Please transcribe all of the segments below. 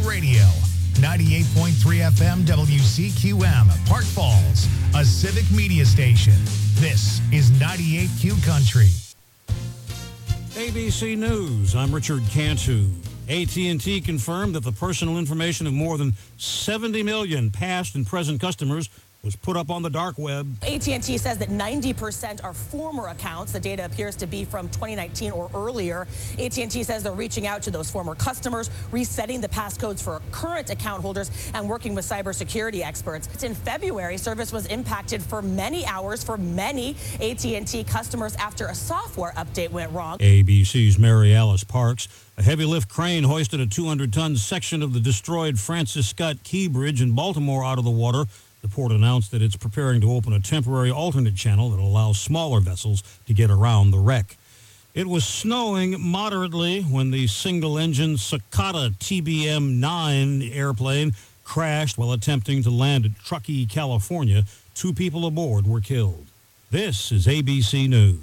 Radio. 98.3 FM WCQM, Park Falls, a civic media station. This is 98Q Country. ABC News, I'm Richard Cantu. AT&T confirmed that the personal information of more than 70 million past and present customers was put up on the dark web. AT&T says that 90% are former accounts. The data appears to be from 2019 or earlier. AT&T says they're reaching out to those former customers, resetting the passcodes for current account holders, and working with cybersecurity experts. In February, service was impacted for many hours for many AT&T customers after a software update went wrong. ABC's Mary Alice Parks. A heavy lift crane hoisted a 200-ton section of the destroyed Francis Scott Key Bridge in Baltimore out of the water. The port announced that it's preparing to open a temporary alternate channel that allows smaller vessels to get around the wreck. It was snowing moderately when the single-engine Cicada TBM-9 airplane crashed while attempting to land at Truckee, California. 2 people aboard were killed. This is ABC News.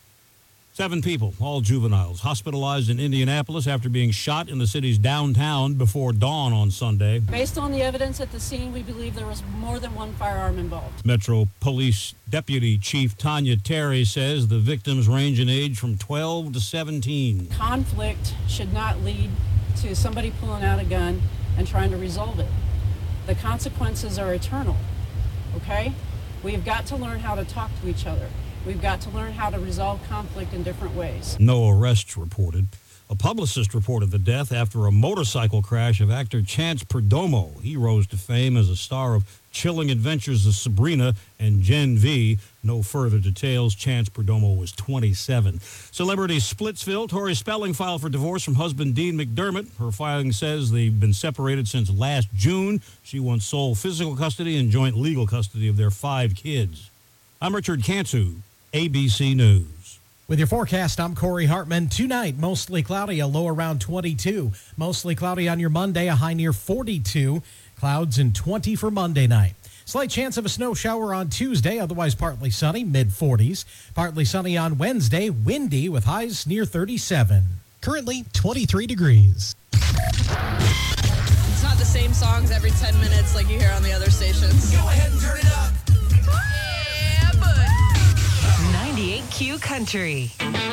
7 people, all juveniles, hospitalized in Indianapolis after being shot in the city's downtown before dawn on Sunday. Based on the evidence at the scene, we believe there was more than one firearm involved. Metro Police Deputy Chief Tanya Terry says the victims range in age from 12 to 17. Conflict should not lead to somebody pulling out a gun and trying to resolve it. The consequences are eternal, okay? We've got to learn how to talk to each other. We've got to learn how to resolve conflict in different ways. No arrests reported. A publicist reported the death after a motorcycle crash of actor Chance Perdomo. He rose to fame as a star of Chilling Adventures of Sabrina and Gen V. No further details. Chance Perdomo was 27. Celebrity Splitsville, Tori Spelling filed for divorce from husband Dean McDermott. Her filing says they've been separated since last June. She wants sole physical custody and joint legal custody of their 5 kids. I'm Richard Cantu, ABC News. With your forecast, I'm Corey Hartman. Tonight, mostly cloudy, a low around 22. Mostly cloudy on your Monday, a high near 42. Clouds and 20 for Monday night. Slight chance of a snow shower on Tuesday, otherwise partly sunny, mid-40s. Partly sunny on Wednesday, windy with highs near 37. Currently, 23 degrees. It's not the same songs every 10 minutes like you hear on the other stations. Go ahead and turn it up. 98Q Country.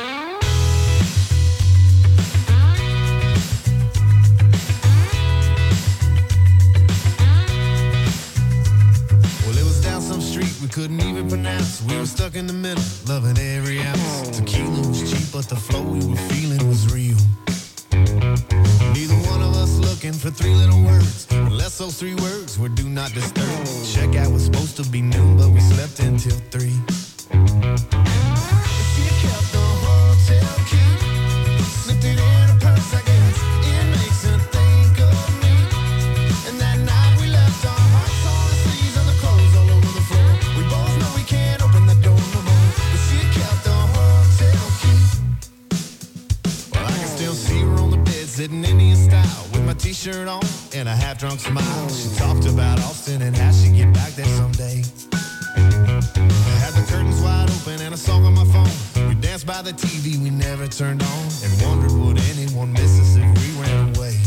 Well, it was down some street we couldn't even pronounce. We were stuck in the middle, loving every ounce. Tequila was cheap, but the flow we were feeling was real. Neither one of us looking for 3 little words, unless those 3 words were do not disturb. Checkout was supposed to be noon, but we slept until 3. Sitting Indian style with my t-shirt on and a half-drunk smile. She talked about Austin and how she'd get back there someday. I had the curtains wide open and a song on my phone. We danced by the TV we never turned on and wondered would anyone miss us if we ran away.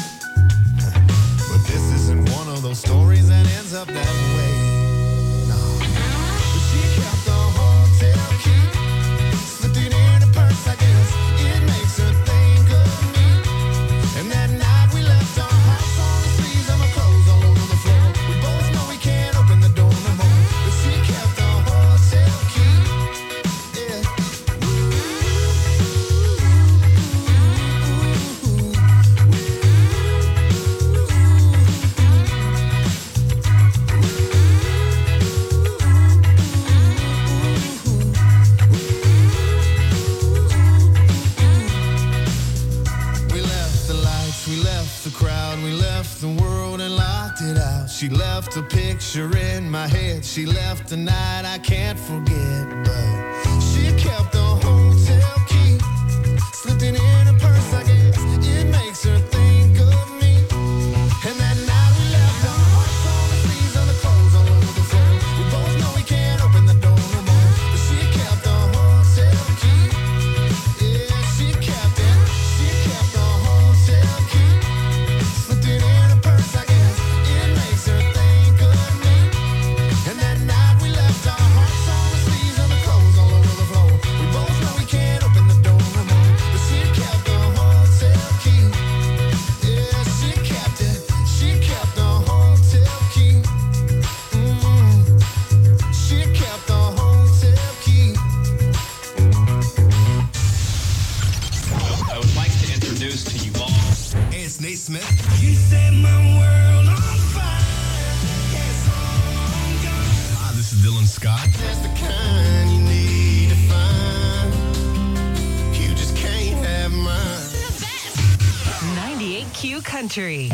But this isn't one of those stories that ends up that way. No. But she kept the hotel key, slipped it in her purse, I guess. It makes her think of me. And that night we left our house on the sleeves and my clothes all over the floor. We both know we can't open the door no more. But she kept the hotel key. Yeah. We left the lights, we left the crowd, we left the world and locked it out. She left a picture in my head, she left a night I can't forget. But she kept the hotel key, slipped it in her purse, I guess. It makes her think of me. And that night we left our hearts on the sleeves and the clothes all over the floor. We both know we can't open the door no more. But she kept the hotel key. Yeah, she kept it. She kept the hotel key. Slipped it in Country.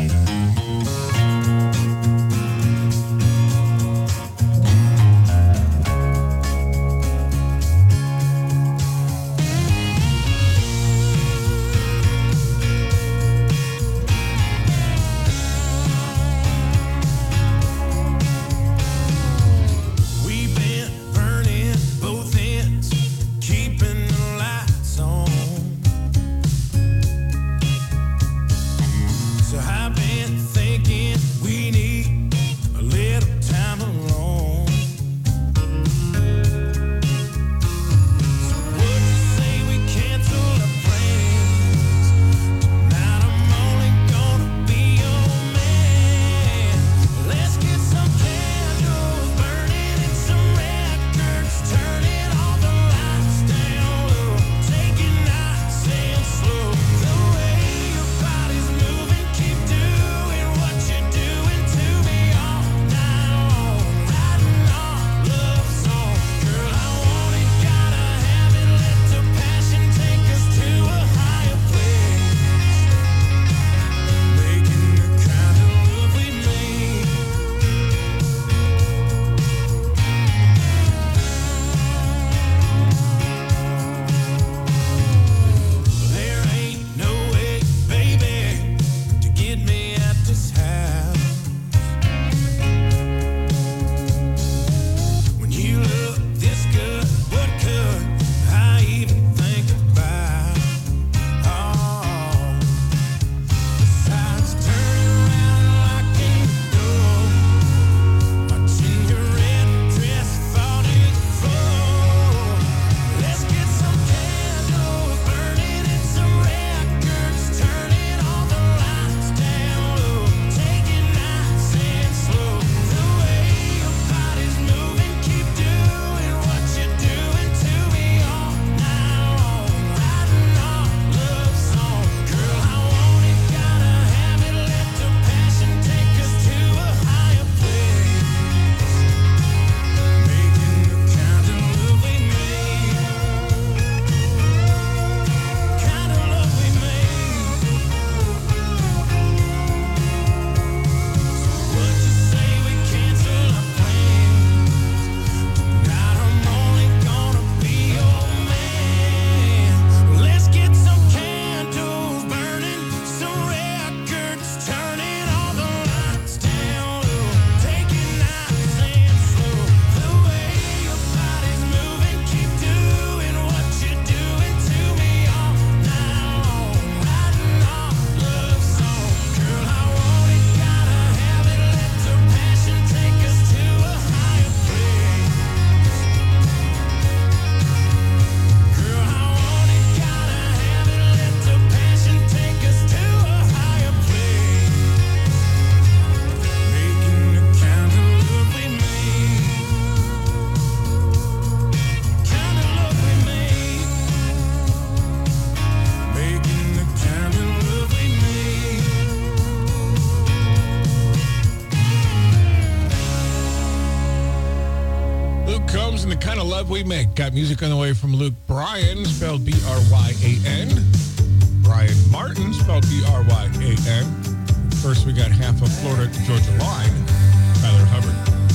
Comes and the kind of love we make. Got music on the way from Luke Bryan, spelled B-R-Y-A-N. Brian Martin, spelled B-R-Y-A-N. First, we got half of Florida Georgia Line, Tyler Hubbard.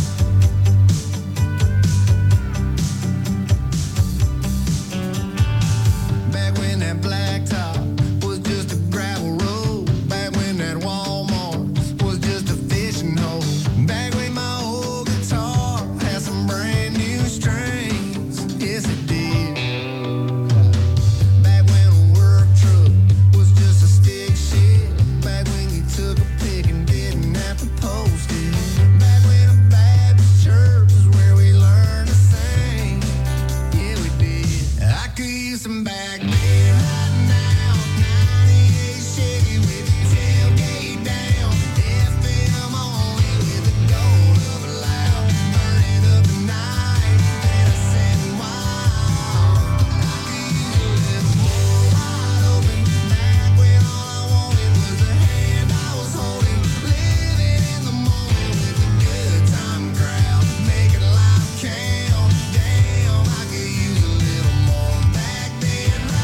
Back when that blacktop was just a gravel road. Back when that Walmart was just a fishing hole. Back when my old guitar had some brand new strings. Yes, it did. Back when a work truck was just a stick shift. Back when you took a pic and didn't have to post it. Back when a Baptist church was where we learned to sing. Yeah, we did. I could use some back beer right now. 98 Chevy with your tailgate down. FM only with the gold of a loud. Burning up the night and a setting wild. I could use a little more wide open. Back when all I wanted was the hand I was holding. Living in the moment with a good time crowd. Making life count. Damn, I could use a little more back then.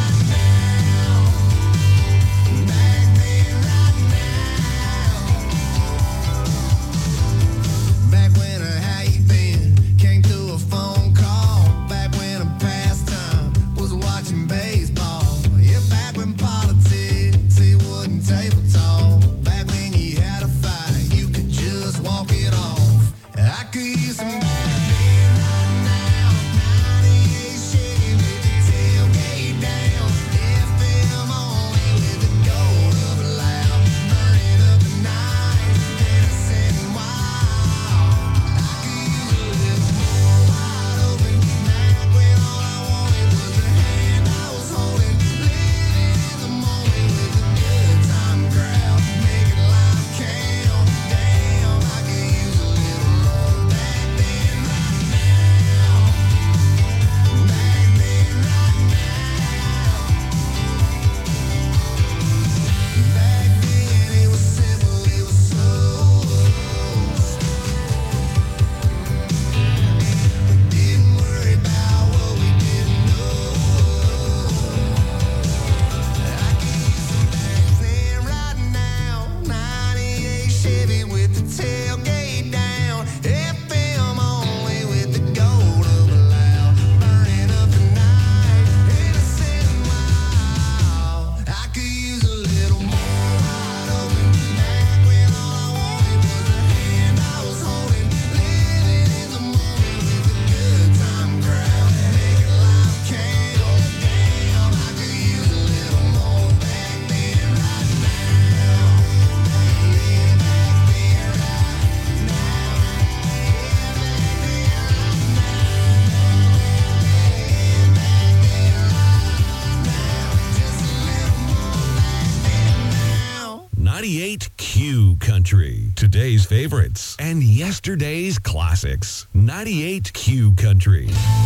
today's favorites and yesterday's classics. 98Q Country.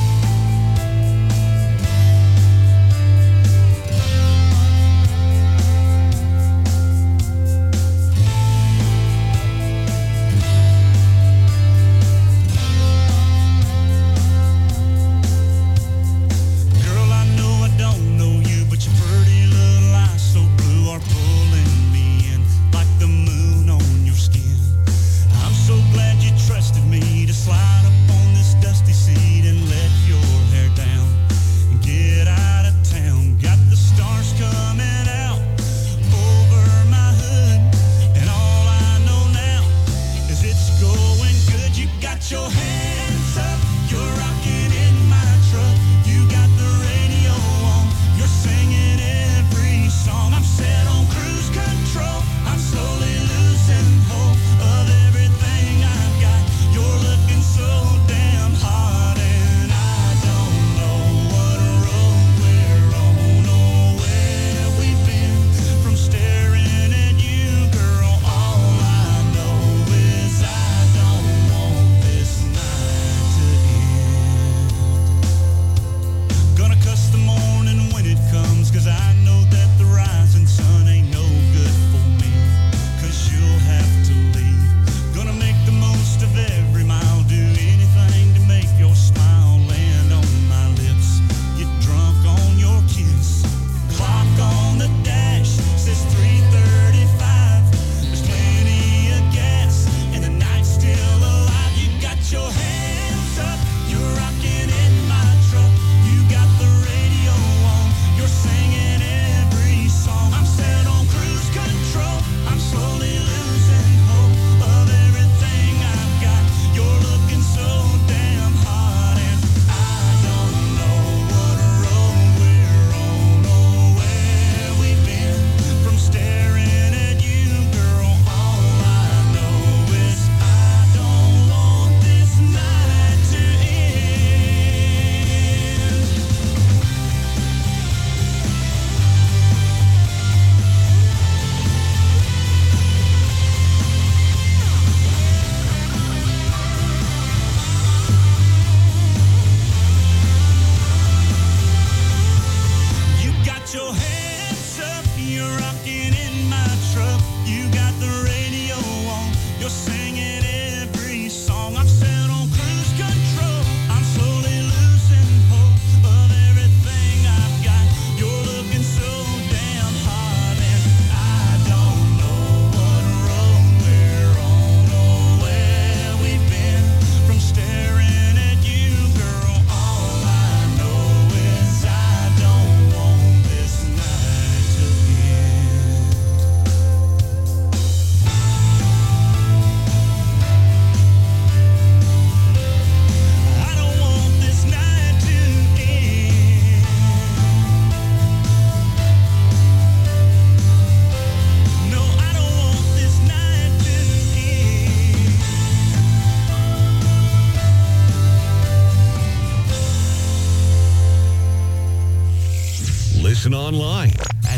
Listen online at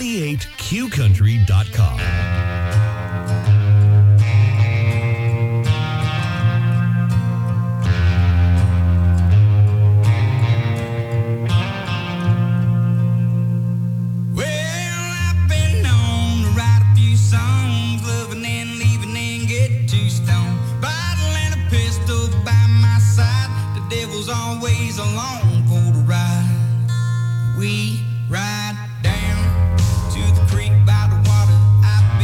98qcountry.com. Always along for the ride. We ride down to the creek by the water. I've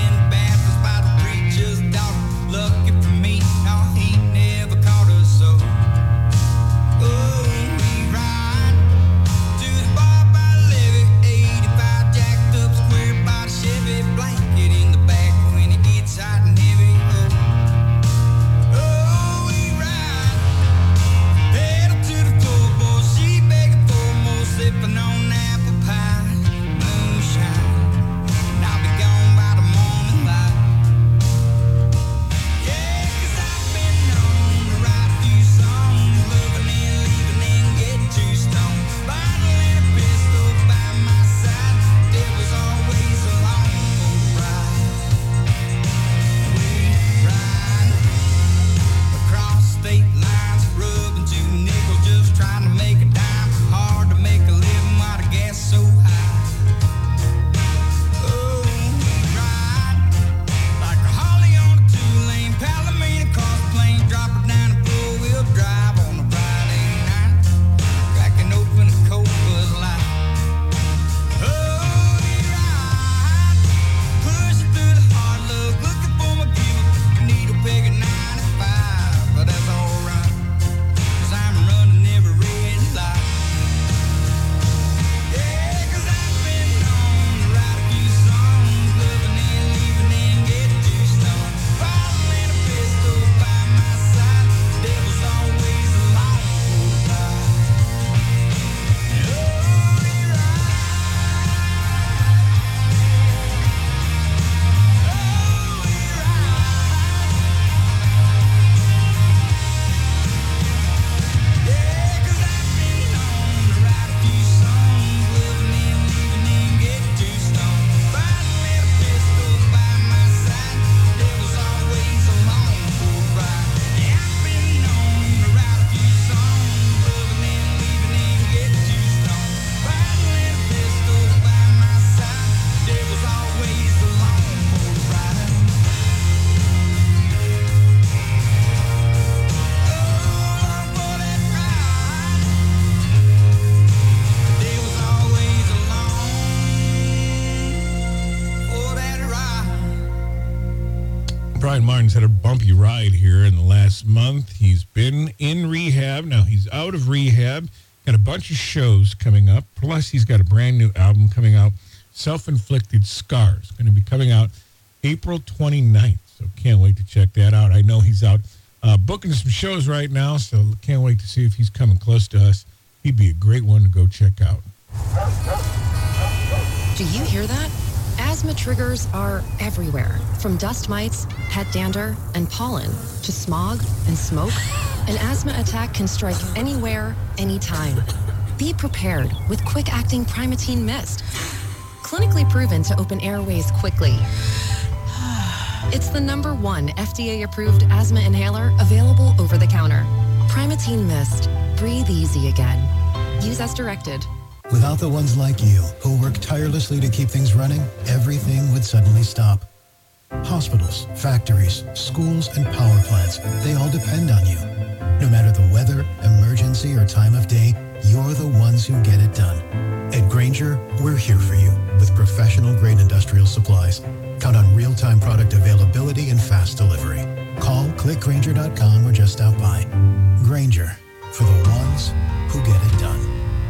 Brian Martin's had a bumpy ride here in the last month. He's been in rehab. Now he's out of rehab. Got a bunch of shows coming up. Plus, he's got a brand new album coming out, Self-Inflicted Scars. Going to be coming out April 29th. So can't wait to check that out. I know he's out booking some shows right now, so can't wait to see if he's coming close to us. He'd be a great one to go check out. Do you hear that? Asthma triggers are everywhere, from dust mites, pet dander, and pollen, to smog and smoke. An asthma attack can strike anywhere, anytime. Be prepared with quick-acting Primatene Mist. Clinically proven to open airways quickly. It's the #1 FDA-approved asthma inhaler available over the counter. Primatene Mist. Breathe easy again. Use as directed. Without the ones like you, who work tirelessly to keep things running, everything would suddenly stop. Hospitals, factories, schools, and power plants, they all depend on you. No matter the weather, emergency, or time of day, you're the ones who get it done. At Grainger, we're here for you with professional-grade industrial supplies. Count on real-time product availability and fast delivery. Call, click Grainger.com, or just stop by. Grainger, for the ones who get it done.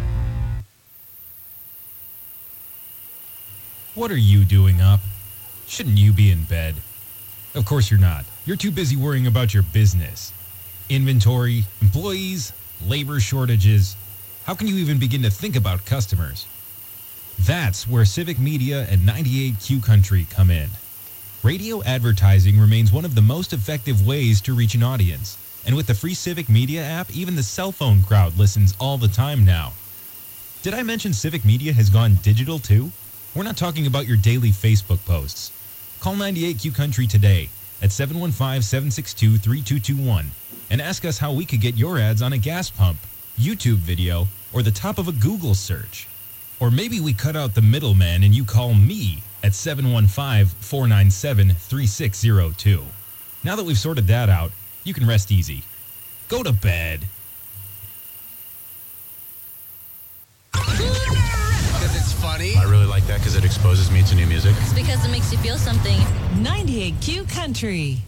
What are you doing up? Shouldn't you be in bed? Of course you're not. You're too busy worrying about your business. Inventory, employees, labor shortages. How can you even begin to think about customers? That's where Civic Media and 98Q Country come in. Radio advertising remains one of the most effective ways to reach an audience. And with the free Civic Media app, even the cell phone crowd listens all the time now. Did I mention Civic Media has gone digital too? We're not talking about your daily Facebook posts. Call 98Q Country today at 715-762-3221 and ask us how we could get your ads on a gas pump, YouTube video, or the top of a Google search. Or maybe we cut out the middleman and you call me at 715-497-3602. Now that we've sorted that out, you can rest easy. Go to bed. Because it's funny. I really like that because it exposes me to new music. It's because it makes you feel something. 98Q Country.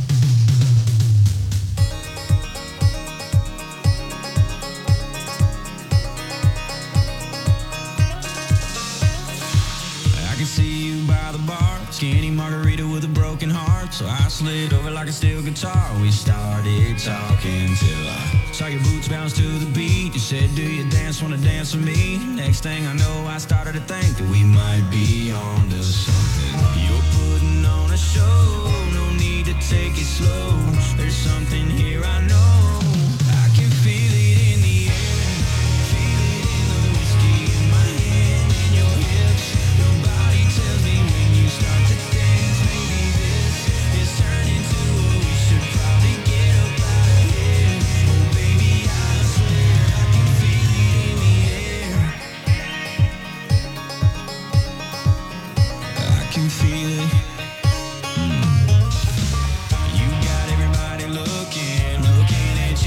I can see you by the bar, skinny margarita with a broken heart. So I slid over like a steel guitar. We started talking till I saw your boots bounce to the beat. You said, do you dance, wanna dance with me? Next thing I know, I started to think that we might be on to something. You're putting on a show, no need to take it slow. There's something here I know. I can feel it in the air, feel it in the whiskey in my hand, in your hips. Your body tells me when you start to dance, maybe this is turning to what we should probably get up out of here. Oh baby, I swear I can feel it in the air. I can feel it. You got everybody looking at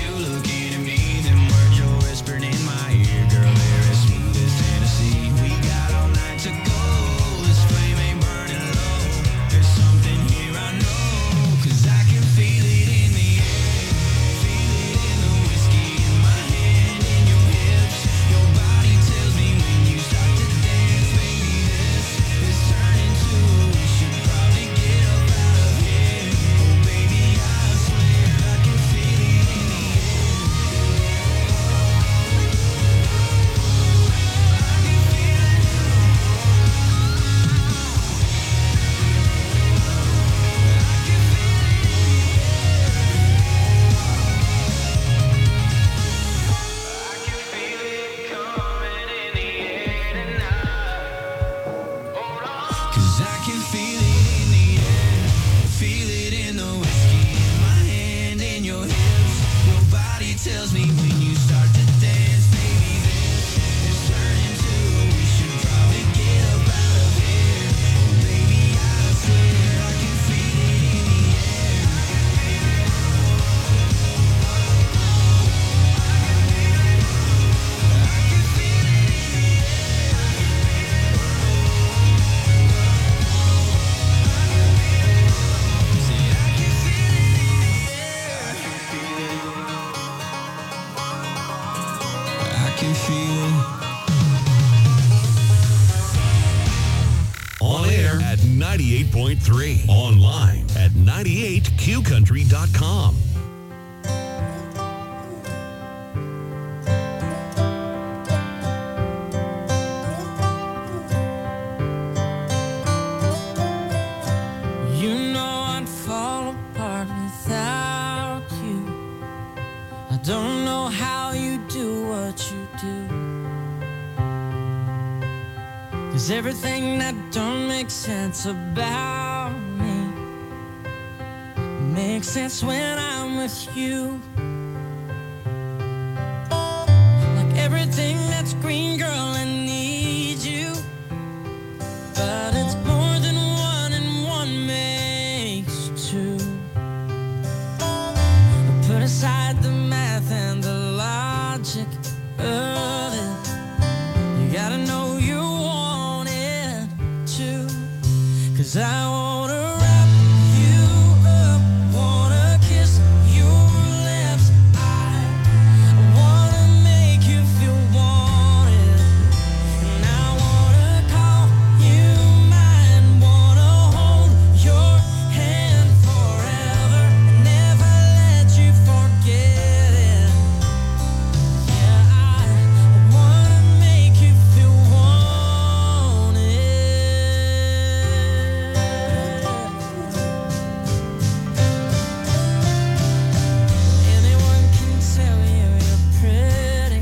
98.3. Online at 98qcountry.com. You know I'd fall apart without you. I don't know how you do what you do. 'Cause everything that don't make sense about me makes sense when I'm with you. Like everything that's green, girl, I need you. But it's more than one and one makes two. Put aside the math and the logic of it. You gotta know you want it too. 'Cause I wanna wrap you up, wanna kiss your lips. I wanna make you feel wanted. And I wanna call you mine, wanna hold your hand forever and never let you forget it. Yeah, I wanna make you feel wanted. Anyone can tell you you're pretty,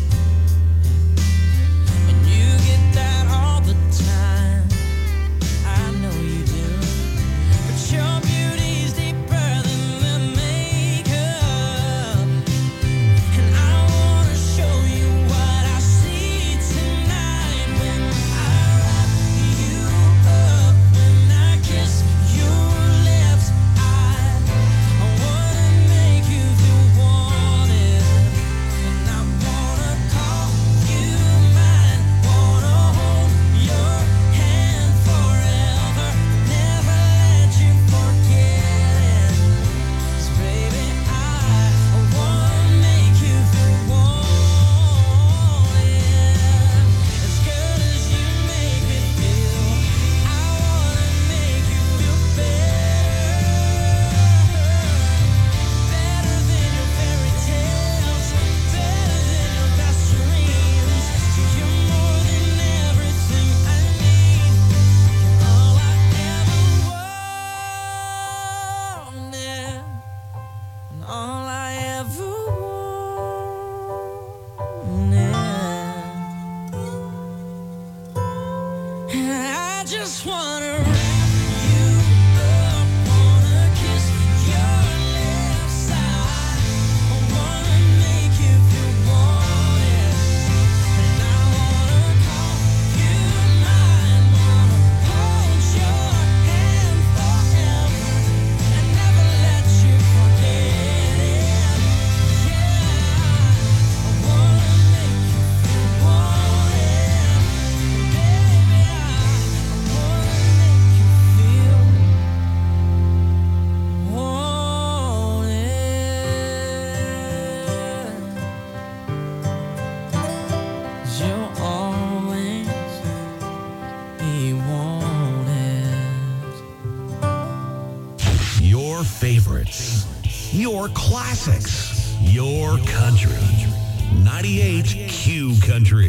and you get that all the time. I know you do. But your beauty's deeper than the makeup. And I wanna show you what I see tonight when I wrap you up, when I kiss your lips. I wanna make you feel wanted. And I wanna call you mine, wanna hold your hand forever, never let you forget it. 'Cause baby, I wanna make you feel wanted. As good as you make me feel, I wanna make you feel better. Better than your fairy tales, better than your best dreams. You're more than everything I need, all I ever wanted, and all I ever wanted. And I just wanna wrap you up, wanna kiss your lips. I wanna make you feel wanted. And I wanna call you mine, wanna hold your hand forever and never let you forget it. Yeah, I wanna make you feel wanted. Baby, I wanna make you feel wanted. You'll always be wanted. Your favorites, your classics, your country. 98Q Country.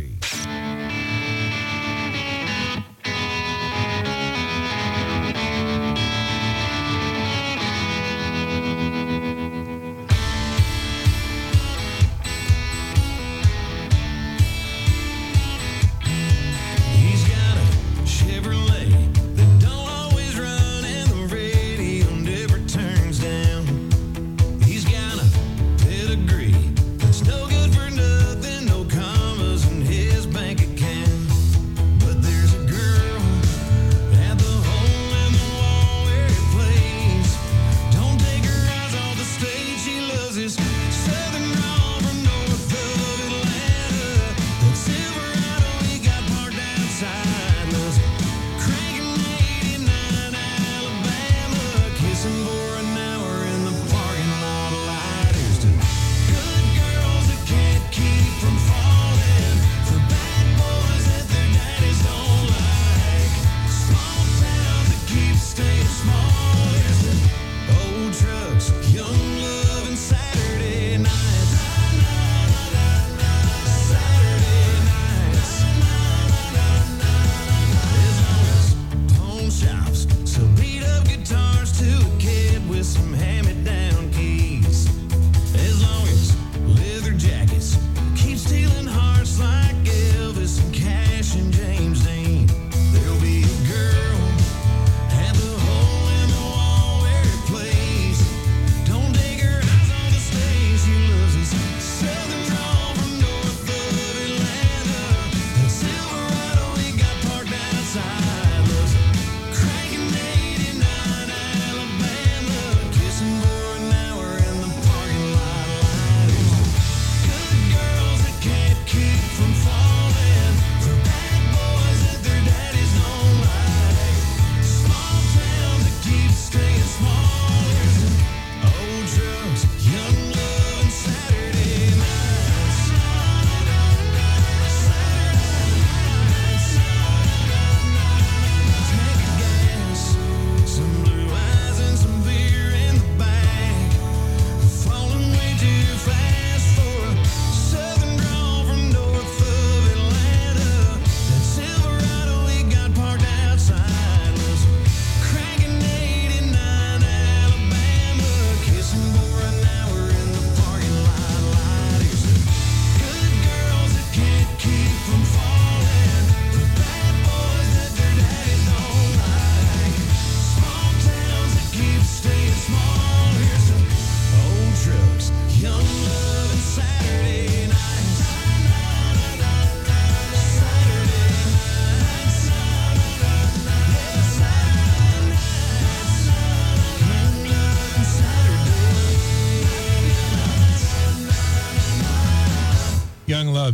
He's got a Chevrolet that don't always run, and the radio never turns down. He's got a pedigree that's no good for nothing, no commas in his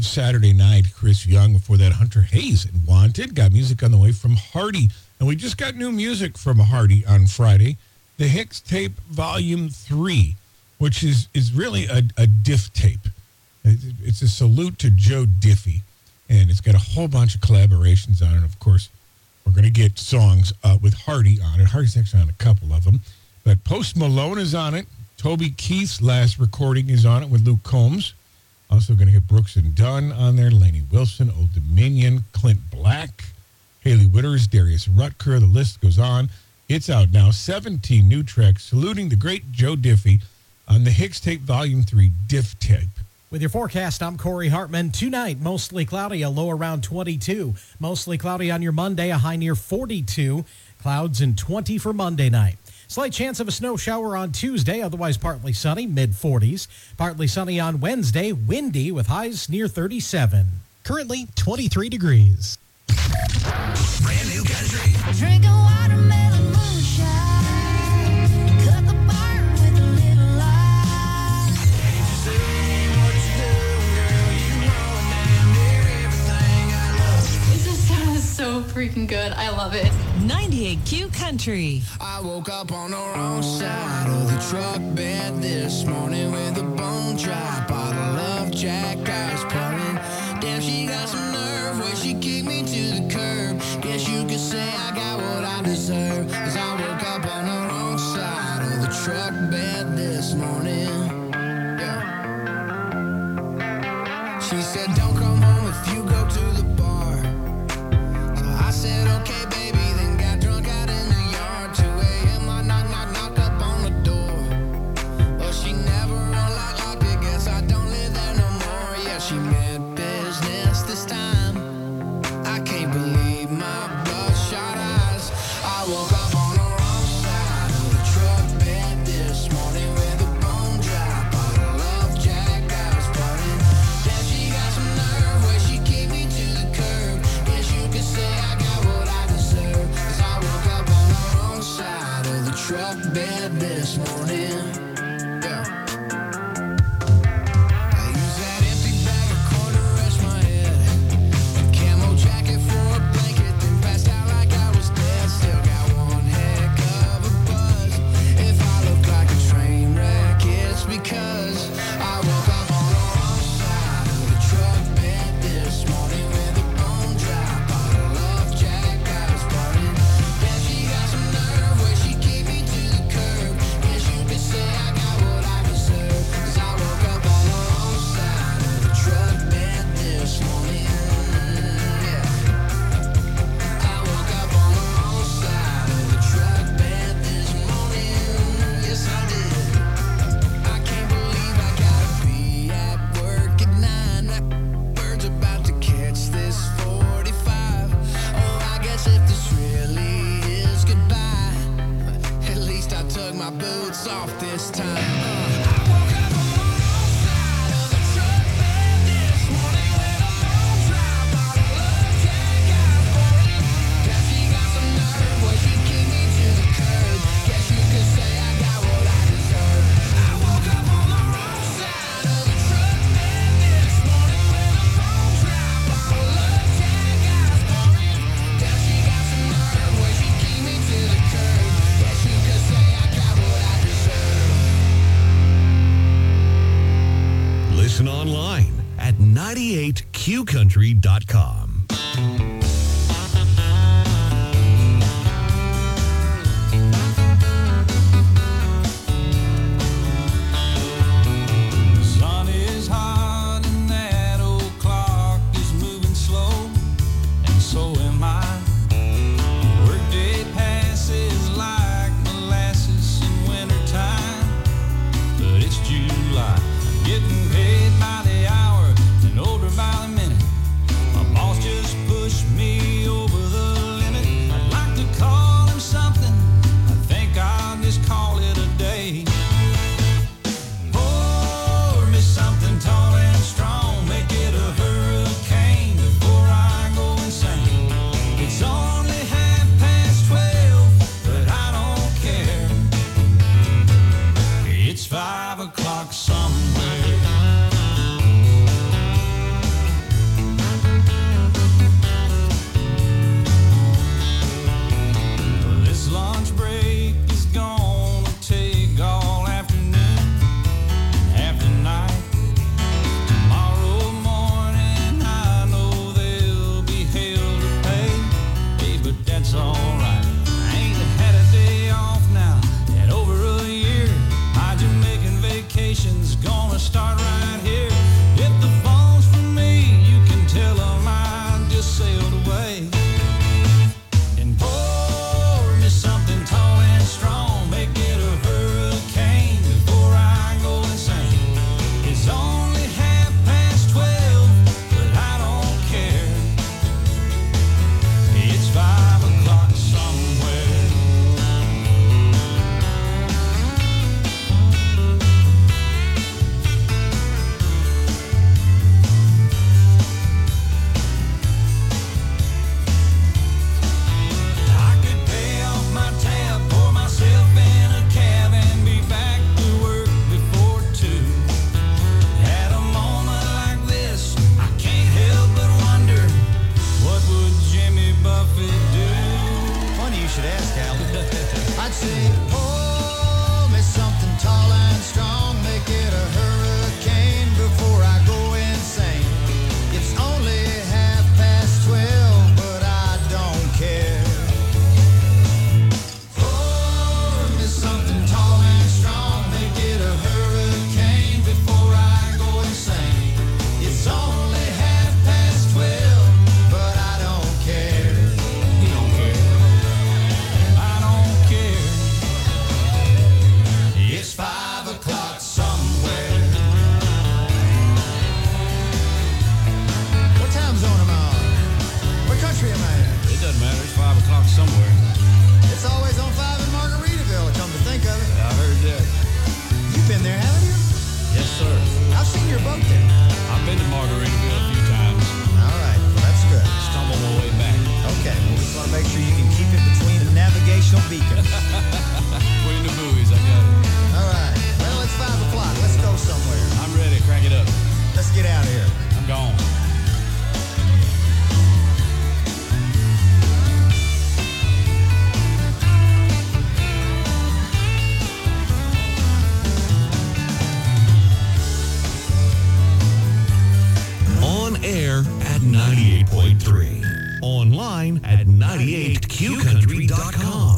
of Saturday Night. Chris Young, before that, Hunter Hayes and Wanted. Got music on the way from Hardy. And we just got new music from Hardy on Friday. The Hicks Tape Volume 3, which is really a diff tape. It's a salute to Joe Diffie. And it's got a whole bunch of collaborations on it. Of course, we're going to get songs with Hardy on it. Hardy's actually on a couple of them. But Post Malone is on it. Toby Keith's last recording is on it with Luke Combs. Also going to get Brooks and Dunn on there. Lainey Wilson, Old Dominion, Clint Black, Haley Witters, Darius Rutger. The list goes on. It's out now. 17 new tracks saluting the great Joe Diffie on the Hicks Tape Volume 3 Diff Tape. With your forecast, I'm Corey Hartman. Tonight, mostly cloudy, a low around 22. Mostly cloudy on your Monday, a high near 42. Clouds and 20 for Monday night. Slight chance of a snow shower on Tuesday, otherwise partly sunny, mid-40s. Partly sunny on Wednesday, windy with highs near 37. Currently, 23 degrees. Brand new country. Drinking watermelon moonshine. Cut the bar with a little light. Can't you see what you're doing, girl? You know damn near everything I love. This just sounds so freaking good. I love it. 98Q Country. I woke up on the wrong side of the truck bed this morning with a bone dry bottle of Jack Ice pouring. Damn, she got some nerve where she kicked me to the curb. Guess you could say I got what I deserve. 'Cause I woke up on the wrong side of the truck bed this morning. Yeah. She said, don't come home if you go to the bar. So I said, okay, baby. Then got drunk out in the yard. 2 a.m. I knock up on the door. Well, she never unlocked it. Guess I don't live there no more. Yeah, she meant business this time. I can't believe my bloodshot eyes. I woke up on the wrong side of the truck bed this morning with a bone dry bottle of Jack Ice pouring. Damn, she got some nerve where she kicked me to the curb. Guess you could say I got what I deserve. 'Cause I woke up on the wrong side of the truck bed this morning. Yeah. I use that empty bag of corn to rest my head. A camo jacket for a blanket, then passed out like I was dead. Still got one heck of a buzz. If I look like a train wreck, it's because I woke up on the wrong side of the truck bed this morning with a bone dry bottle of Jack Ice pouring. Damn, she got some nerve where she kicked me to the curb. Guess you could say I got what I deserve. 'Cause I woke up on the wrong side of the truck bed this morning. Yeah. I woke up on the wrong side of the truck bed this morning. Yes, I did. I can't believe I gotta be at work at 9. That bird's about to catch this 45. Oh, I guess if this really is goodbye, at least I took my boots off this time. I woke up on the wrong side of the truck bed this morning with a bone dry bottle of Jack Ice pouring. Guess she got some nerve where she kicked me to the curb. Guess you could say I got what I deserve. I woke up on the wrong side of the truck bed this morning with a bone dry bottle of Jack Ice pouring. Guess she got some nerve where she kicked me to the curb. Guess you could say I got what I deserve. Listen online at 98qcountry.com. The sun is hot and that old clock is moving slow, and so am I. Workday passes like molasses in wintertime, but it's July. I'm getting paid by the hour and older by the minute. My boss just pushed me 98.3. Online at 98qcountry.com.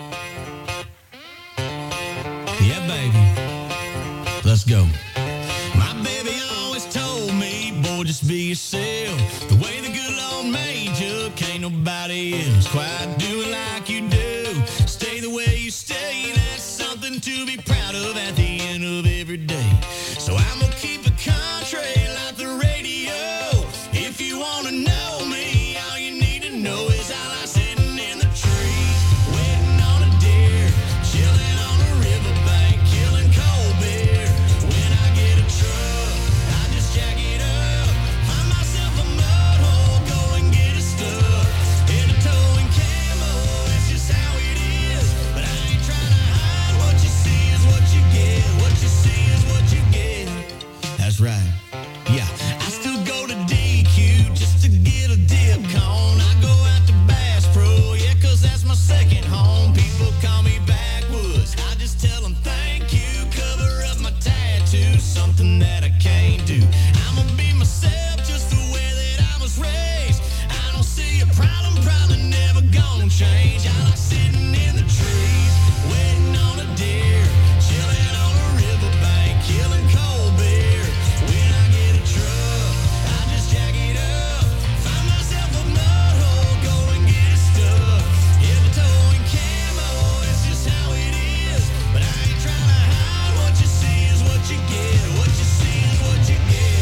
Yeah, baby. Let's go. My baby always told me, boy, just be yourself. The way the good Lord made you, can't nobody else quite do it like you do. Stay the way you stay, that's something to be proud of at the end of every day. So I'm gonna keep it country like the radio. If you wanna know me, all you need to know is I like sitting in the trees, waiting on a deer, chilling on a riverbank, killing cold beer. When I get a truck, I just jack it up, find myself a mud hole, go and get it stuck. In a towing camo, it's just how it is. But I ain't trying to hide, what you see is what you get. What you see is what you get. That's right. Yeah, I still go to DQ just to get a dip cone. I go out to Bass Pro, yeah, 'cause that's my second home. People call me backwoods, I just tell them thank you. Cover up my tattoos, something that I can't do. I'ma be myself just the way that I was raised. I don't see a problem, probably never gonna change. I like sitting in the trees, waiting on a deer, chilling on a riverbank, killing cold beer. When I get a truck, I just jack it up, find myself a mud hole, go and get it stuck. In the towing camo, it's just how it is. But I ain't trying to hide, what you see is what you get. What you see is what you get.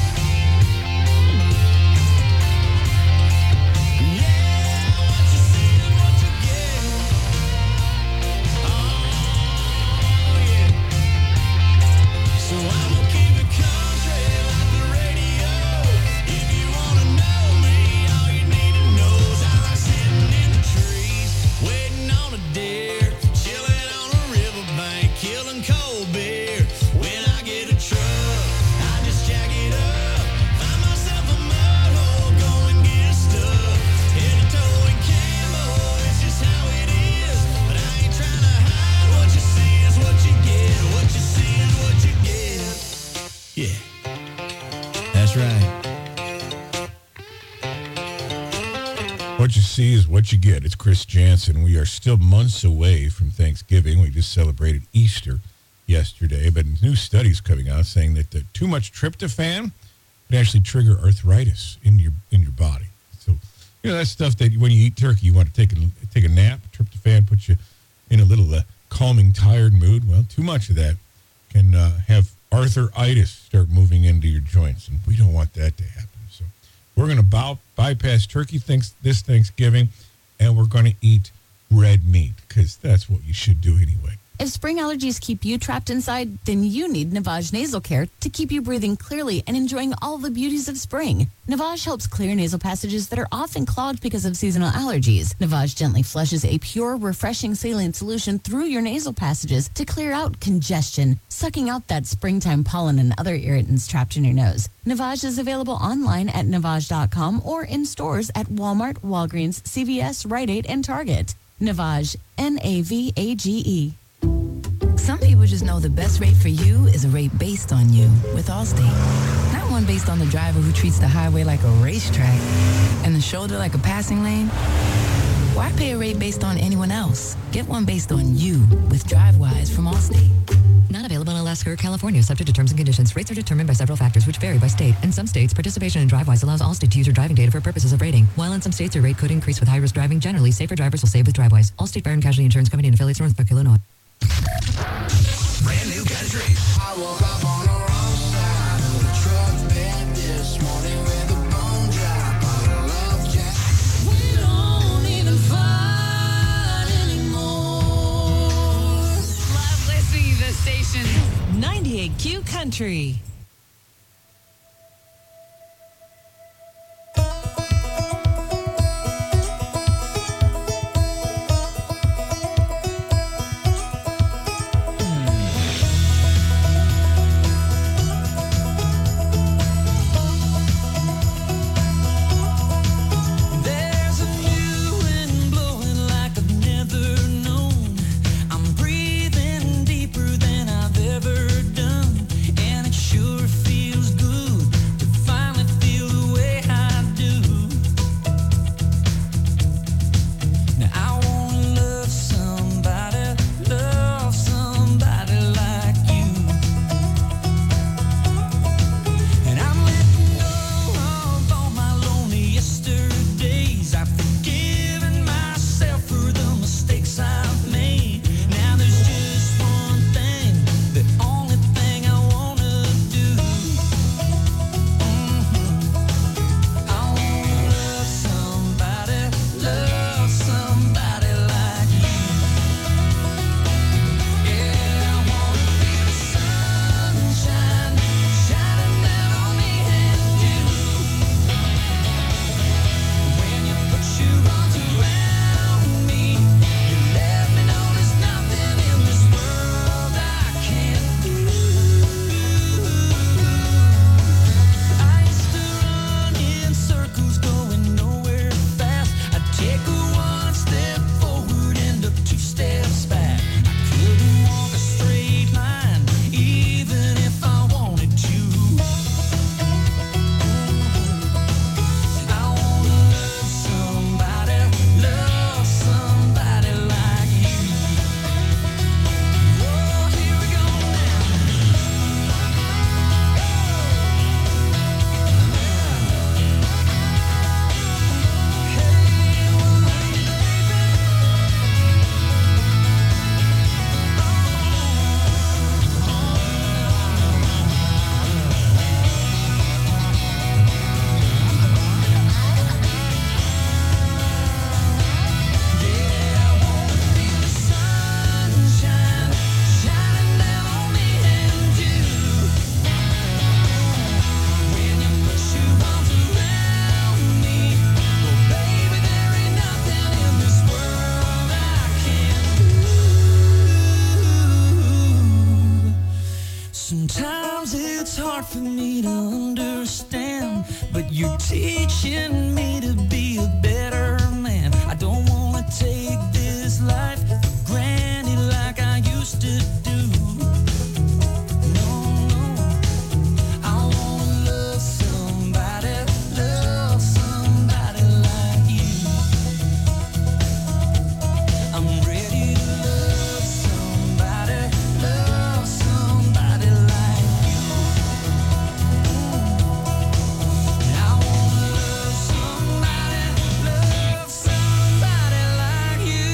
Yeah, what you see is what you get. Oh, yeah. So I'm gonna keep it country like the radio. If you wanna know me, all you need to know is I like sitting in the trees, waiting on a deer, chilling on a riverbank, killing cold beer. When I get a truck, I just jack it up, find myself a mud hole, go and get stuck. In a towing camo, it's just how it is. But I ain't trying to hide, what you see is what you get. What you see is what you get. Yeah, that's right. What you see is what you get. It's Chris Jansen. We are still months away from Thanksgiving. We just celebrated Easter yesterday, but new studies coming out saying that too much tryptophan can actually trigger arthritis in your body. So, that stuff that when you eat turkey, you want to take a nap. Tryptophan puts you in a little calming, tired mood. Well, too much of that can have arthritis start moving into your joints, and we don't want that to happen. So we're going to bypass turkey this Thanksgiving, and we're going to eat red meat because that's what you should do anyway. If spring allergies keep you trapped inside, then you need Navage Nasal Care to keep you breathing clearly and enjoying all the beauties of spring. Navage helps clear nasal passages that are often clogged because of seasonal allergies. Navage gently flushes a pure, refreshing saline solution through your nasal passages to clear out congestion, sucking out that springtime pollen and other irritants trapped in your nose. Navage is available online at Navage.com or in stores at Walmart, Walgreens, CVS, Rite Aid, and Target. Navage, Navage. Some people just know the best rate for you is a rate based on you with Allstate. Not one based on the driver who treats the highway like a racetrack and the shoulder like a passing lane. Why pay a rate based on anyone else? Get one based on you with DriveWise from Allstate. Not available in Alaska or California, subject to terms and conditions. Rates are determined by several factors, which vary by state. In some states, participation in DriveWise allows Allstate to use your driving data for purposes of rating. While in some states, your rate could increase with high-risk driving. Generally, safer drivers will save with DriveWise. Allstate Fire and Casualty Insurance Company and affiliates, Northbrook, Illinois. Brand new country. I woke up on the wrong side of the truck bed this morning with a bone dry bottle of Jack. We don't even fight anymore. Love listening to this station. 98Q Country. Sure for me to understand, but you're teaching me to be a better man. I don't want to take this life for granted like I used to do. No, no, I want to love somebody like you. I'm ready to love somebody like you. I want to love somebody like you.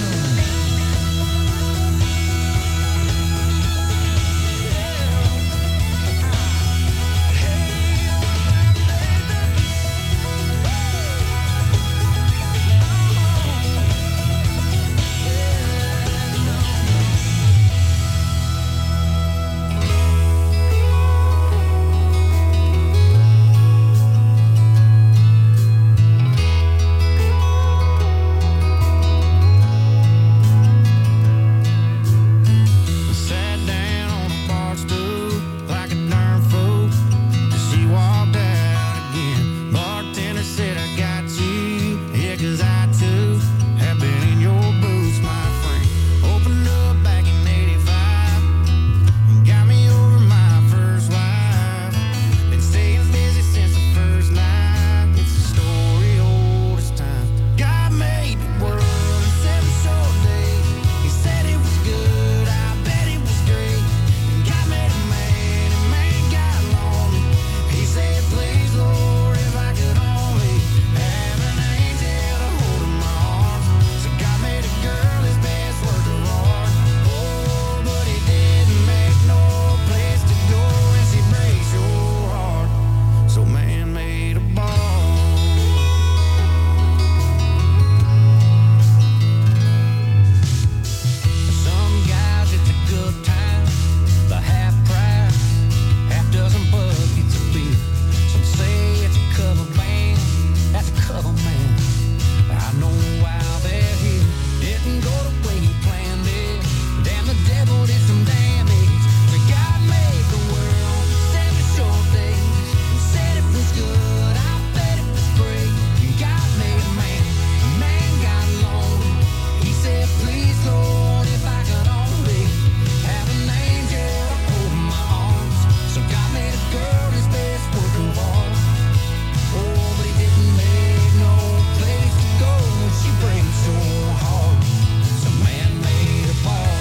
Sat down on a bar stool like a darn fool. She walked out again. Bartender said, I got you. Yeah, 'cause I too have been in your boots, my friend. Opened up back in 85 and got me over my first wife. Been staying busy since the first night. It's a story old as time. God made the world in 7 short days. He said it was good, I bet it was great. And God made a man, and man got lonely. He said, please, Lord, if I could only have an angel to hold in my arms. So God made a girl his best work of art. Oh, but he didn't make no place to go when she breaks your heart. So man made a ball. Some guys, it's a good time, the half price, half dozen buckets of beer. Some say it's a cover band, that's a cover man. I know why they're here. Didn't go the way he planned it. Damn, the devil did some damage. But God made the world in 7 short days and said it was good. I bet it was great. And God made a man got lonely. He said, please, Lord, if I could only have an angel to hold in my arms. So God made a girl his best work of art. Oh, but he didn't make no place to go when she breaks your heart. So man made a ball.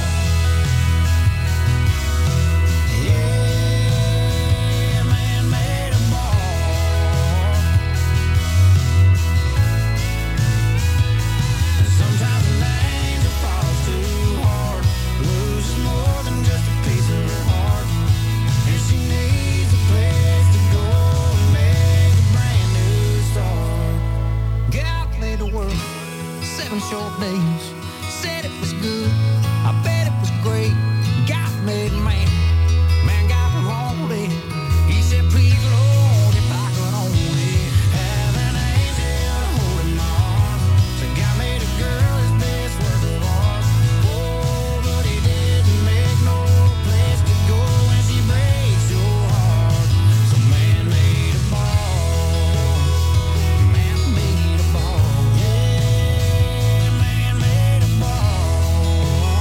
Yeah, man made a ball. Sometimes an angel falls too hard, loses more than just a piece of her heart, and she needs a place to go and make a brand new start. God made the world 7 short days, said it was good, I bet it was great. God made man got lonely. He said, please, Lord, if I could only have an angel to hold in my arms. So God made a girl his best work of art. Oh, but he didn't make no place to go when she breaks your heart. So man made a ball. Man made a ball. Yeah, man made a ball.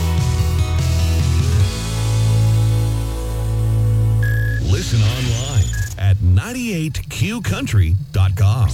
Listen online at 98qcountry.com.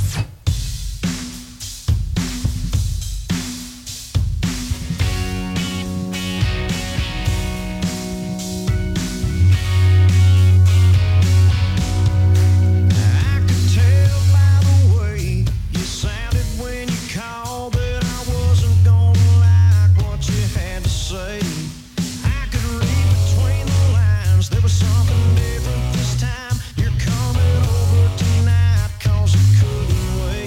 I could tell by the way you sounded when you called that I wasn't gonna like what you had to say. I could read between the lines, there was something different this time. You're coming over tonight 'cause I couldn't wait.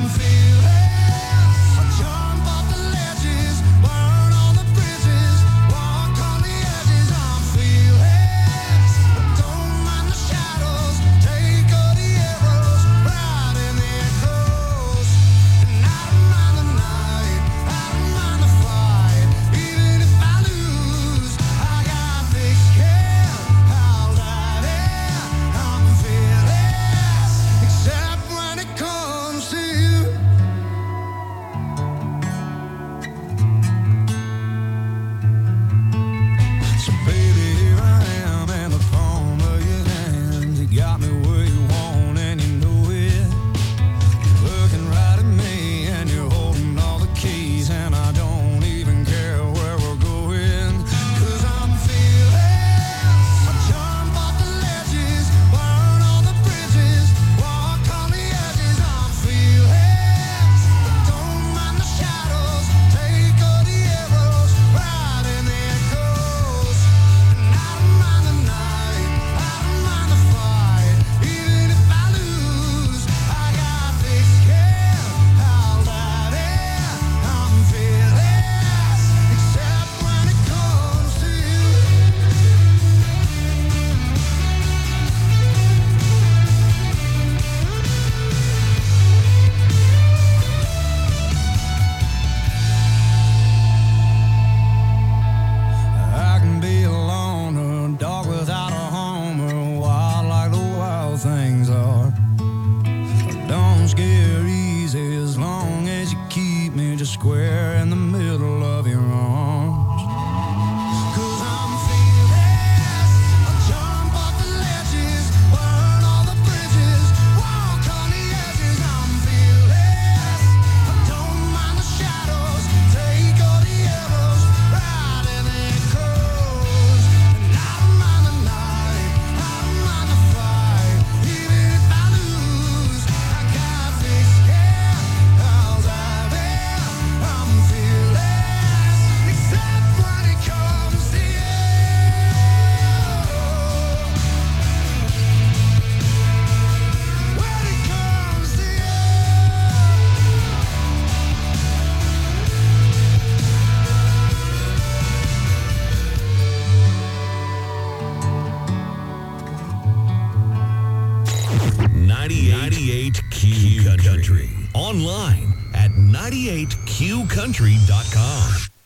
98Q Country. Online at 98QCountry.com.